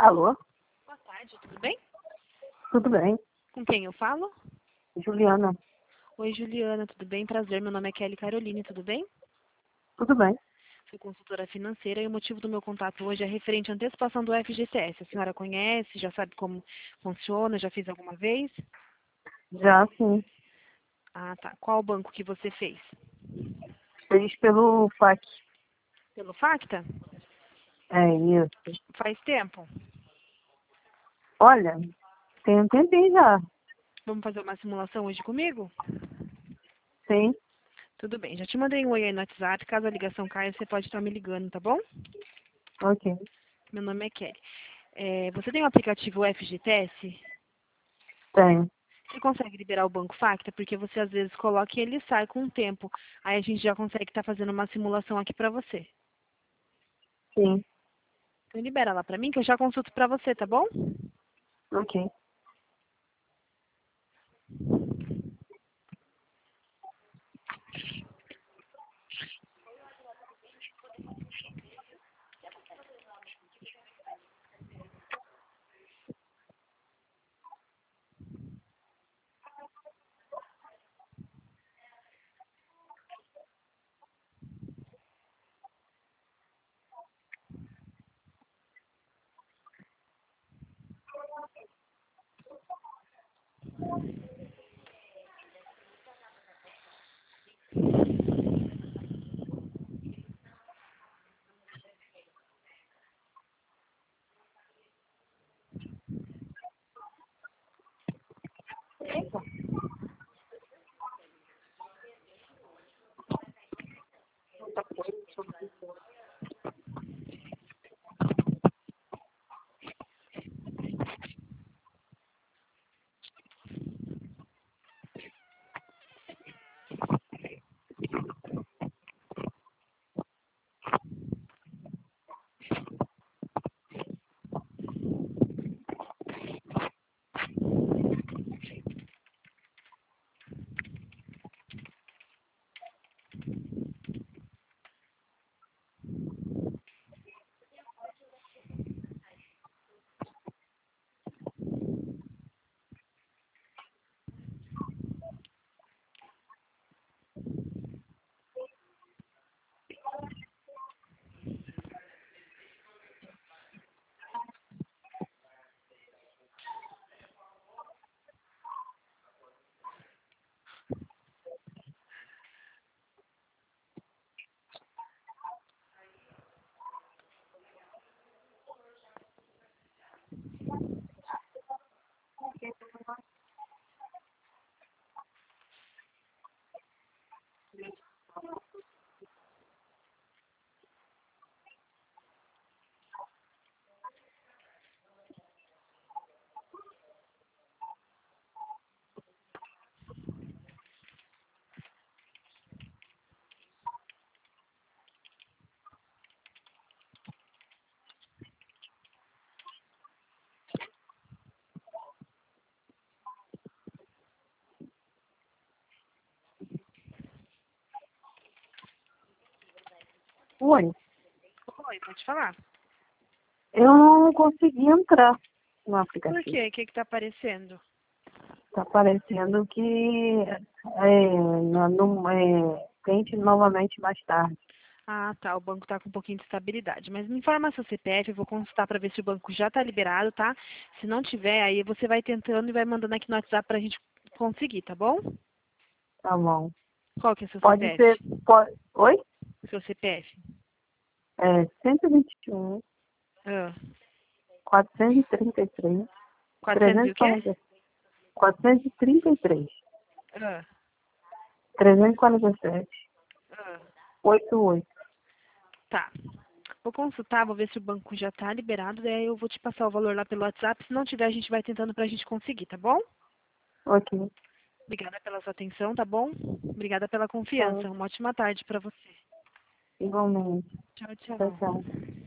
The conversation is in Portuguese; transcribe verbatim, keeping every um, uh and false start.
Alô? Boa tarde, tudo bem? Tudo bem? Com quem eu falo? Juliana, Oi, Juliana, tudo bem? Prazer, meu nome é Kelly Caroline, tudo bem? tudo bem? Sou consultora financeira e o motivo do meu contato hoje é referente à antecipação do F G T S. A senhora conhece, já sabe como funciona, já fez alguma vez? Já sim, Ah, tá. Qual banco que você fez? fez pelo F A Q. Pelo Facta? É isso. Faz tempo? Olha, tem um tempinho já. Vamos fazer uma simulação hoje comigo? Sim, Tudo bem, já te mandei um oi aí no WhatsApp, caso a ligação caia, você pode estar me ligando, tá bom? ok. Meu nome é Kelly. É, você tem o aplicativo F G T S? Tenho. Você consegue liberar o banco Facta? Porque você às vezes coloca e ele sai com o tempo. Aí a gente já consegue estar fazendo uma simulação aqui pra você. Sim, Então libera lá pra mim que eu já consulto pra você, tá bom? ok. Oi, Oi, pode falar. eu não consegui entrar no Por aplicativo. quê? O que que tá aparecendo? Tá parecendo que é, não, não, é, tente novamente mais tarde. Ah, tá. O banco tá com um pouquinho de estabilidade. Mas me informa seu C P F, eu vou consultar pra ver se o banco já tá liberado, tá? Se não tiver, aí você vai tentando e vai mandando aqui no WhatsApp pra gente conseguir, tá bom? Tá bom. Qual que é seu Pode ser. C P F? Pode, oi? Seu C P F? É cento e vinte e um, Ah, quatrocentos e trinta e três, quatrocentos e trezentos o e quê? quarenta, quatrocentos e trinta e três, Ah, trezentos e quarenta e sete, ah. oitenta e oito. Tá. Vou consultar, vou ver se o banco já tá liberado, daí eu vou te passar o valor lá pelo WhatsApp. Se não tiver, a gente vai tentando pra gente conseguir, tá bom? Ok. Obrigada pela sua atenção, tá bom? Obrigada pela Tá. confiança. Uma ótima tarde pra você. Igualmente. Tchau, Tchau, tchau. tchau.